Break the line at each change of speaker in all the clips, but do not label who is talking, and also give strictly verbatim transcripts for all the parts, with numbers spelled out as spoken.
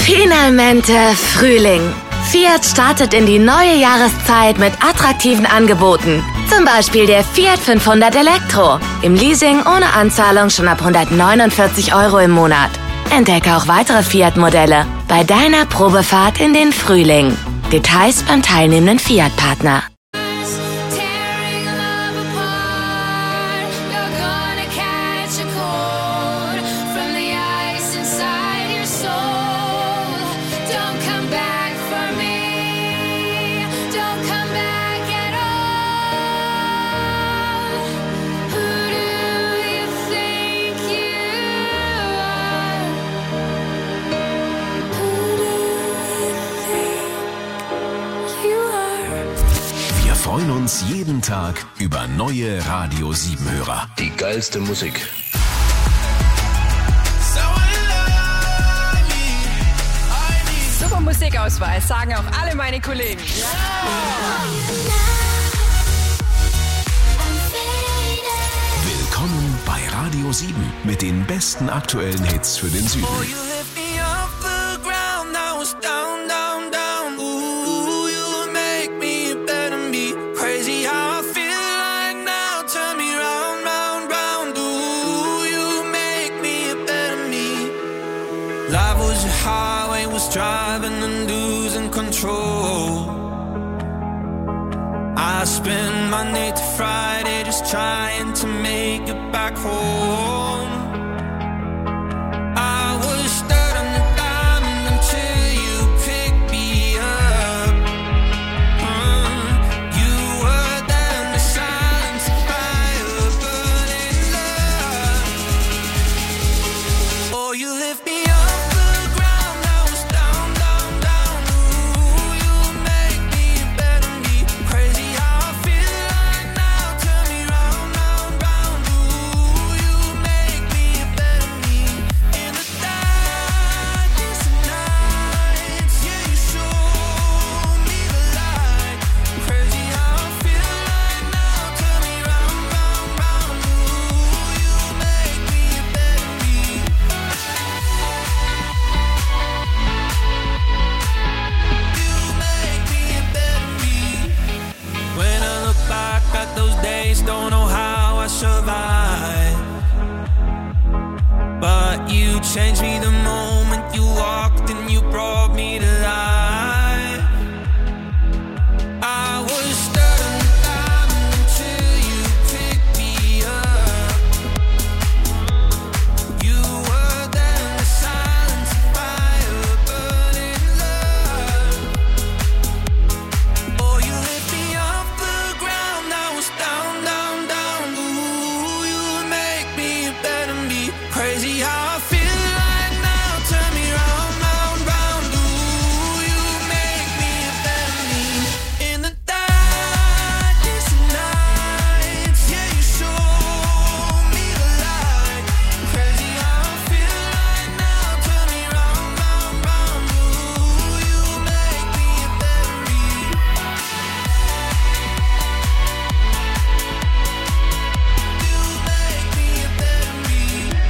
Finalmente Frühling. Fiat startet in die neue Jahreszeit mit attraktiven Angeboten. Zum Beispiel der Fiat fünfhundert Elektro. Im Leasing ohne Anzahlung schon ab hundertneunundvierzig Euro im Monat. Entdecke auch weitere Fiat-Modelle bei deiner Probefahrt in den Frühling. Details beim teilnehmenden Fiat-Partner.
Wir freuen uns jeden Tag über neue Radio sieben Hörer.
Die geilste Musik.
Super Musikauswahl, sagen auch alle meine Kollegen.
Willkommen bei Radio sieben mit den besten aktuellen Hits für den Süden.
Life was a highway, was driving and losing control. I spend Monday to Friday just trying to make it back home. I was stuck on the diamond until you picked me up. Mm. You were there in the silence, fire burning love. Oh, you lift me up. Don't know how I survived, but you changed me the moment you walked and you brought me to life. I was stuck in the diamond until you picked me up. You were there in the silence, fire burning love. Oh, you lift me off the ground, I was down. Crazy how I feel right now. Turn me round, round, round. Ooh, you make me a better me. In the darkest nights, yeah, you show me the light. Crazy how I feel right now. Turn me round, round, round. Ooh, you make me a better me. You make me a better me.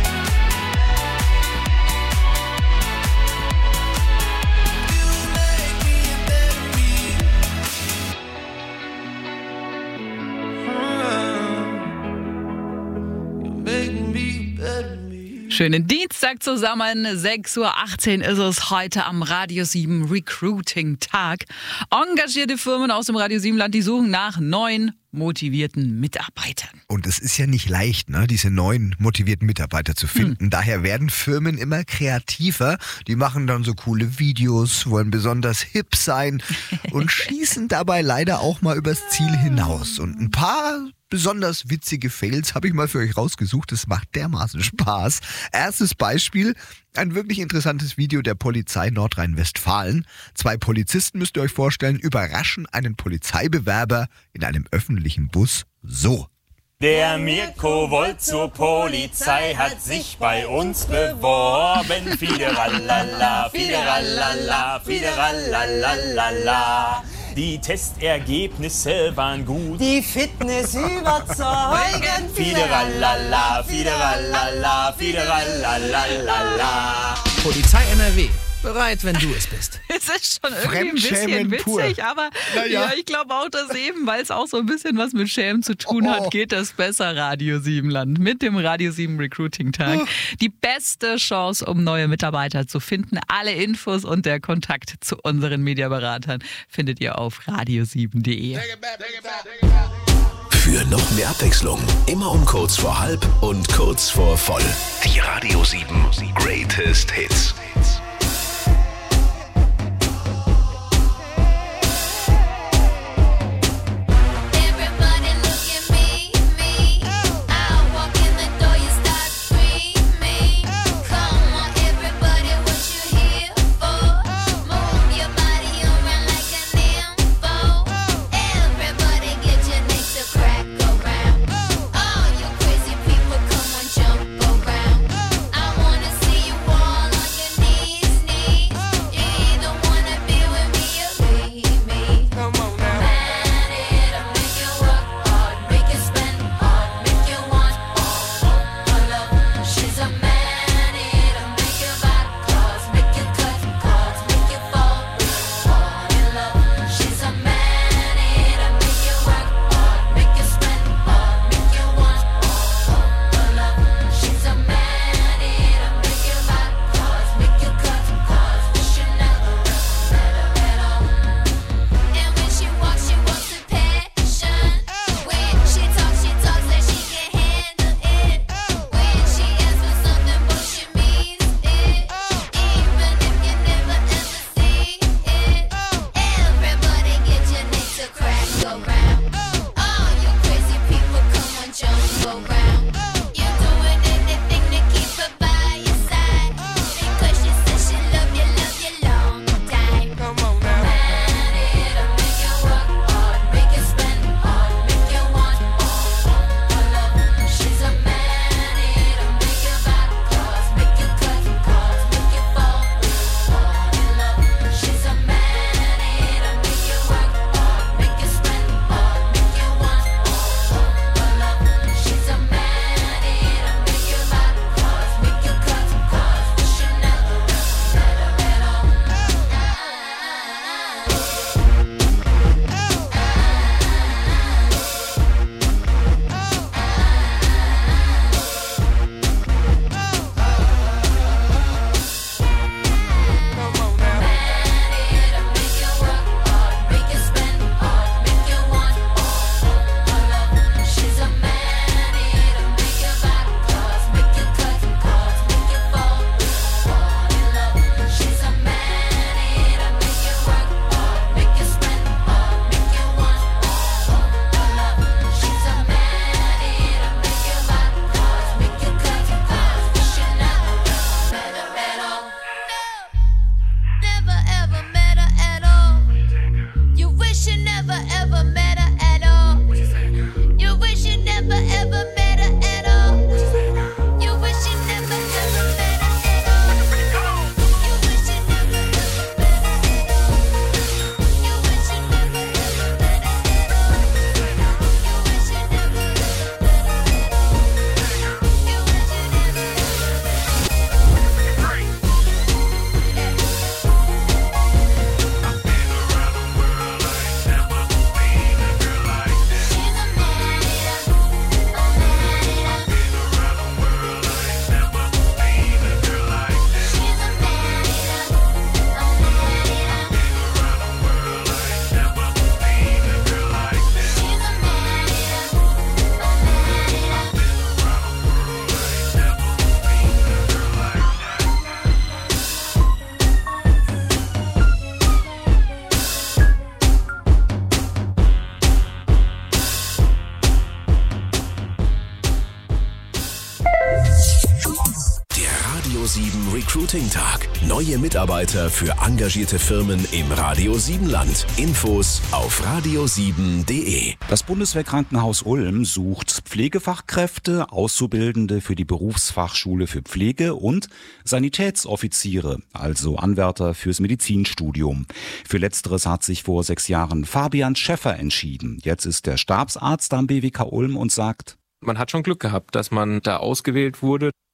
Schönen Dienstag zusammen, sechs Uhr achtzehn ist es heute am Radio sieben Recruiting-Tag. Engagierte Firmen aus dem Radio sieben Land, die suchen nach neuen motivierten Mitarbeitern.
Und es ist ja nicht leicht, ne, diese neuen motivierten Mitarbeiter zu finden. Hm. Daher werden Firmen immer kreativer. Die machen dann so coole Videos, wollen besonders hip sein und schießen dabei leider auch mal übers Ziel hinaus. Und ein paar besonders witzige Fails habe ich mal für euch rausgesucht. Das macht dermaßen Spaß. Erstes Beispiel, ein wirklich interessantes Video der Polizei Nordrhein-Westfalen. Zwei Polizisten, müsst ihr euch vorstellen, überraschen einen Polizeibewerber in einem öffentlichen Bus so.
Der Mirko wollt zur Polizei, hat sich bei uns beworben. Fideralala, fideralala, fideralala. Die Testergebnisse waren gut.
Die Fitness überzeugend.
Fideralala, fideralala, fideralala.
Polizei N R W.
Bereit, wenn du es bist.
Es ist schon irgendwie ein bisschen
Fremdschämen
witzig,
pur.
aber
Naja.
ja, ich glaube auch, dass eben, weil es auch so ein bisschen was mit Schämen zu tun
Oh.
hat, geht das besser Radio sieben Land mit dem Radio sieben Recruiting Tag.
Oh.
Die beste Chance, um neue Mitarbeiter zu finden. Alle Infos und der Kontakt zu unseren Mediaberatern findet ihr auf radio sieben punkt de.
Für noch mehr Abwechslung, immer um kurz vor halb und kurz vor voll. Die Radio sieben Greatest Hits.
Everybody look at me, me. I walk in the door, you start screaming. Come on, everybody, what you here for? Move your body around like an info. Everybody, get your necks to crack around. All you crazy people, come on, jump around. I wanna see you all on your knees, knees. You either wanna be with me or leave me.
Come on now.
Man, it'll make you work hard, make you spend hard, make you want all her love. She's a man, it'll make you buy cars, make you cut cards, make you fall real hard in love. She's a man, it'll make you work hard, make you spend hard, make you want all her love. She's a man, it'll make you buy cars, make you cut cards, wish you never met her at all. And when she walks, she walks with passion. When she talks, she talks like she can handle it. When she asks for something, but she means it. Even if you never ever see it. Everybody get your necks to crack around. All you crazy people, come on, jump around. You're doing anything to keep her by your side. Because she says she love you, love you long time.
Come on now.
Man, it'll make you work hard, make you spend hard, make you want all her love. She's a man, it'll make you buy cars, make you cut cards, make you fall real hard in love. She's a man, it'll make you work hard, make you spend hard, make you want all her love. She's a man, it'll make you buy cars, make you cut cards, wish you never met her at all.
Come on now.
Man, it'll make you work hard, make you spend hard, make you want all her love. She's a man, it'll make you buy cars, make you cut cards, make you fall real hard in love. She's a man, it'll make you work hard, make you spend hard, make you want all her love. She's a man, it'll make you buy cars, make you cut cards, wish you never met her at all. Never ever met her at all. You wish you never ever met her at all. You wish you never ever met her at all. You wish you never ever met her at all. You wish you never ever met her at all. You wish you never ever met her at all. You wish you never ever met her at all. You wish you never ever.
Der Radio sieben Recruiting Tag. Neue Mitarbeiter für engagierte Firmen im Radio sieben Land. Infos auf radio sieben punkt de.
Das Bundeswehrkrankenhaus Ulm sucht Pflegefachkräfte, Auszubildende für die Berufsfachschule für Pflege und Sanitätsoffiziere, also Anwärter fürs Medizinstudium. Für Letzteres hat sich vor sechs Jahren Fabian Schäffer entschieden. Jetzt ist der Stabsarzt am B W K Ulm und sagt:
Man hat schon Glück gehabt, dass man da ausgewählt wurde.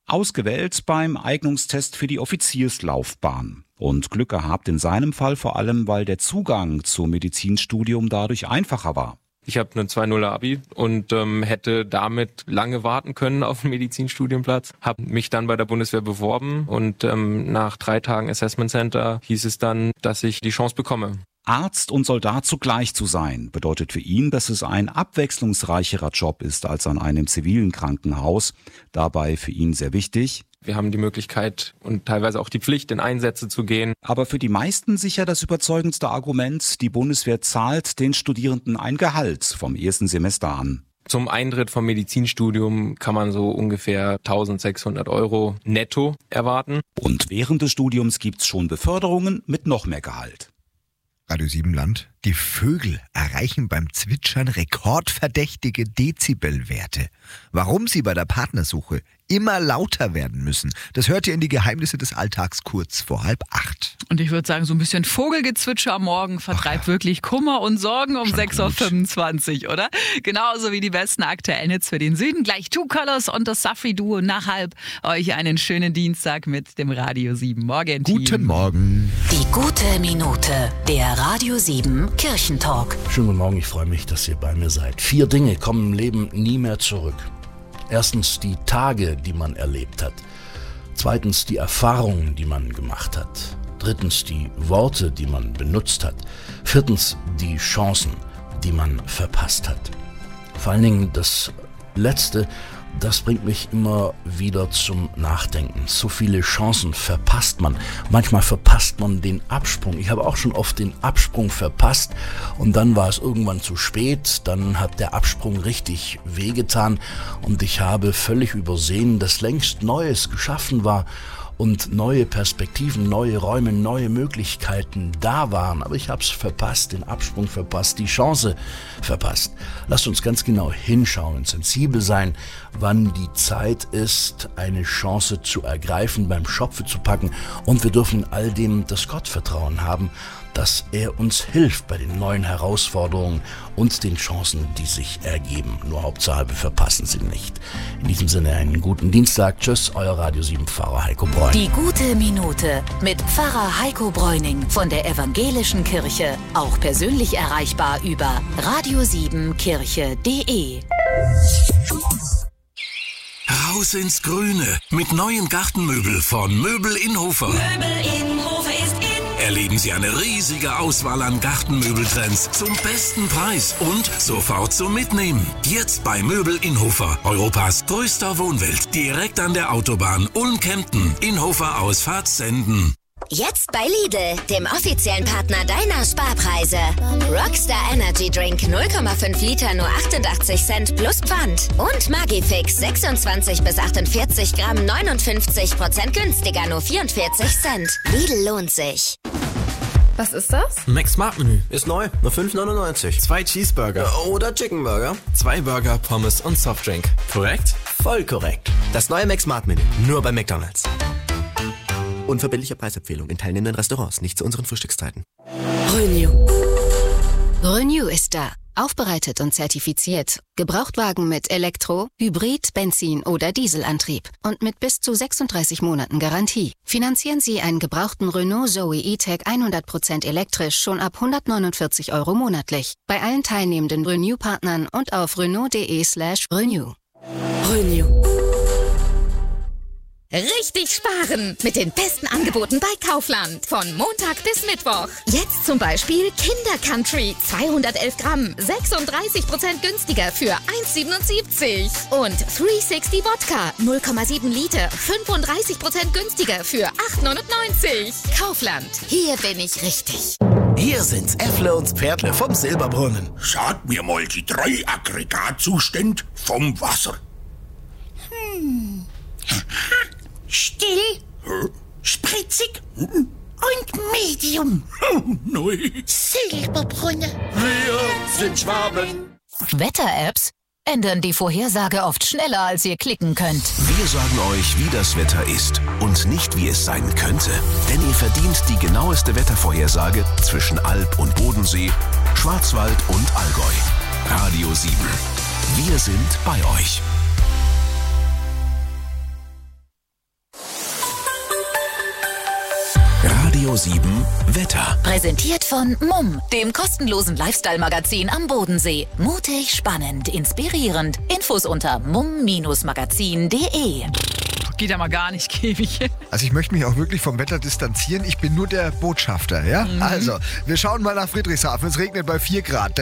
Ausgewählt beim Eignungstest für die Offizierslaufbahn. Und Glück gehabt in seinem Fall vor allem, weil der Zugang zum Medizinstudium dadurch einfacher war.
Ich habe eine zwei null Abi und ähm, hätte damit lange warten können auf einen Medizinstudienplatz. Habe mich dann bei der Bundeswehr beworben und ähm, nach drei Tagen Assessment Center hieß es dann, dass ich die Chance bekomme.
Arzt und Soldat zugleich zu sein, bedeutet für ihn, dass es ein abwechslungsreicherer Job ist als an einem zivilen Krankenhaus. Dabei für ihn sehr wichtig.
Wir haben die Möglichkeit und teilweise auch die Pflicht, in Einsätze zu gehen.
Aber für die meisten sicher das überzeugendste Argument, die Bundeswehr zahlt den Studierenden ein Gehalt vom ersten Semester an.
Zum Eintritt vom Medizinstudium kann man so ungefähr eintausendsechshundert Euro netto erwarten.
Und während des Studiums gibt's schon Beförderungen mit noch mehr Gehalt.
Radio sieben Land. Die Vögel erreichen beim Zwitschern rekordverdächtige Dezibelwerte. Warum sie bei der Partnersuche immer lauter werden müssen, das hört ihr in die Geheimnisse des Alltags kurz vor halb acht.
Und ich würde sagen, so ein bisschen Vogelgezwitscher am Morgen vertreibt Ach ja. wirklich Kummer und Sorgen um sechs Uhr fünfundzwanzig, oder? Genauso wie die besten aktuellen Hits für den Süden. Gleich Two Colors und das Safri-Duo nach halb. Euch einen schönen Dienstag mit dem Radio sieben Morgen Team.
Guten Morgen.
Die gute Minute, der Radio sieben Kirchentalk.
Schönen guten Morgen, ich freue mich, dass ihr bei mir seid. Vier Dinge kommen im Leben nie mehr zurück. Erstens die Tage, die man erlebt hat. Zweitens die Erfahrungen, die man gemacht hat. Drittens die Worte, die man benutzt hat. Viertens die Chancen, die man verpasst hat. Vor allen Dingen das Letzte, das bringt mich immer wieder zum Nachdenken. So viele Chancen verpasst man. Manchmal verpasst man den Absprung. Ich habe auch schon oft den Absprung verpasst und dann war es irgendwann zu spät. Dann hat der Absprung richtig wehgetan und ich habe völlig übersehen, dass längst Neues geschaffen war und neue Perspektiven, neue Räume, neue Möglichkeiten da waren. Aber ich habe es verpasst, den Absprung verpasst, die Chance verpasst. Lasst uns ganz genau hinschauen, sensibel sein, wann die Zeit ist, eine Chance zu ergreifen, beim Schopfe zu packen. Und wir dürfen in all dem das Gottvertrauen haben, dass er uns hilft bei den neuen Herausforderungen und den Chancen, die sich ergeben. Nur Hauptsache, wir verpassen sie nicht. In diesem Sinne einen guten Dienstag. Tschüss, euer Radio sieben Pfarrer Heiko Bräuning.
Die gute Minute mit Pfarrer Heiko Bräuning von der Evangelischen Kirche. Auch persönlich erreichbar über radio sieben kirche punkt de.
Raus ins Grüne mit neuen Gartenmöbel von Möbel Inhofer.
Möbel Innhofer ist in.
Erleben Sie eine riesige Auswahl an Gartenmöbeltrends zum besten Preis und sofort zum Mitnehmen. Jetzt bei Möbel Inhofer, Europas größter Wohnwelt, direkt an der Autobahn Ulm-Kempten, Inhofer Ausfahrt Senden.
Jetzt bei Lidl, dem offiziellen Partner deiner Sparpreise. Rockstar Energy Drink null Komma fünf Liter nur achtundachtzig Cent plus Pfand. Und Magifix sechsundzwanzig bis achtundvierzig Gramm neunundfünfzig Prozent günstiger nur vierundvierzig Cent. Lidl lohnt sich.
Was ist das?
Mac Smart Menü. Ist neu. Nur fünf neunundneunzig. Zwei Cheeseburger. Oder Chicken Burger. Zwei Burger, Pommes und Softdrink. Korrekt? Voll korrekt. Das neue Mac Smart Menü. Nur bei McDonald's. Unverbindliche Preisempfehlung in teilnehmenden Restaurants. Nicht zu unseren Frühstückszeiten.
Renew. Renew ist da. Aufbereitet und zertifiziert. Gebrauchtwagen mit Elektro, Hybrid, Benzin oder Dieselantrieb. Und mit bis zu sechsunddreißig Monaten Garantie. Finanzieren Sie einen gebrauchten Renault Zoe E-Tech hundert Prozent elektrisch schon ab hundertneunundvierzig Euro monatlich. Bei allen teilnehmenden Renew-Partnern und auf renault.de slash renew.
Renew.
Richtig sparen mit den besten Angeboten bei Kaufland. Von Montag bis Mittwoch. Jetzt zum Beispiel Kinder Country. zweihundertelf Gramm. sechsunddreißig Prozent günstiger für eins siebenundsiebzig. Und dreihundertsechzig Wodka. null Komma sieben Liter. fünfunddreißig Prozent günstiger für acht neunundneunzig. Kaufland. Hier bin ich richtig.
Hier sind's Äffle und Pferdle vom Silberbrunnen.
Sag mir mal die drei Aggregatzustände vom Wasser.
Hm. Still, spritzig und medium.
Neu.
Silberbrunne.
Wir sind Schwaben.
Wetter-Apps ändern die Vorhersage oft schneller, als ihr klicken könnt.
Wir sagen euch, wie das Wetter ist und nicht, wie es sein könnte. Denn ihr verdient die genaueste Wettervorhersage zwischen Alb und Bodensee, Schwarzwald und Allgäu. Radio sieben. Wir sind bei euch. Radio sieben Wetter.
Präsentiert von Mumm, dem kostenlosen Lifestyle-Magazin am Bodensee. Mutig, spannend, inspirierend. Infos unter mumm Magazin punkt de.
Geht ja mal gar nicht, Käfig.
Also ich möchte mich auch wirklich vom Wetter distanzieren. Ich bin nur der Botschafter, ja?
Mhm.
Also, wir schauen mal nach Friedrichshafen. Es regnet bei vier Grad.